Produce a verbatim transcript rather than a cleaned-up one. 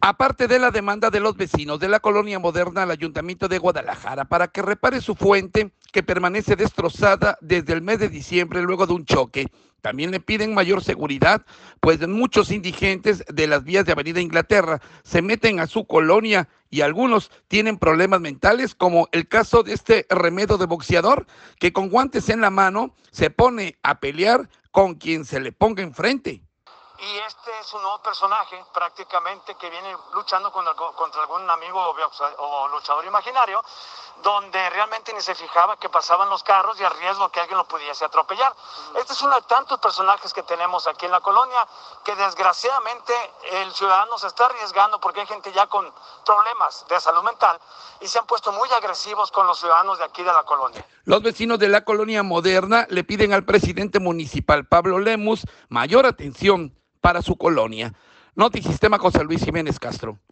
Aparte de la demanda de los vecinos de la colonia moderna al Ayuntamiento de Guadalajara para que repare su fuente que permanece destrozada desde el mes de diciembre luego de un choque. También le piden mayor seguridad, pues muchos indigentes de las vías de Avenida Inglaterra se meten a su colonia y algunos tienen problemas mentales, como el caso de este remedo de boxeador que con guantes en la mano se pone a pelear con quien se le ponga enfrente. Y este es un nuevo personaje prácticamente que viene luchando contra, contra algún amigo o, o luchador imaginario, donde realmente ni se fijaba que pasaban los carros y al riesgo que alguien lo pudiese atropellar. Este es uno de tantos personajes que tenemos aquí en la colonia, que desgraciadamente el ciudadano se está arriesgando porque hay gente ya con problemas de salud mental y se han puesto muy agresivos con los ciudadanos de aquí de la colonia. Los vecinos de la colonia moderna le piden al presidente municipal, Pablo Lemus, mayor atención para su colonia. Notisistema José Luis Jiménez Castro.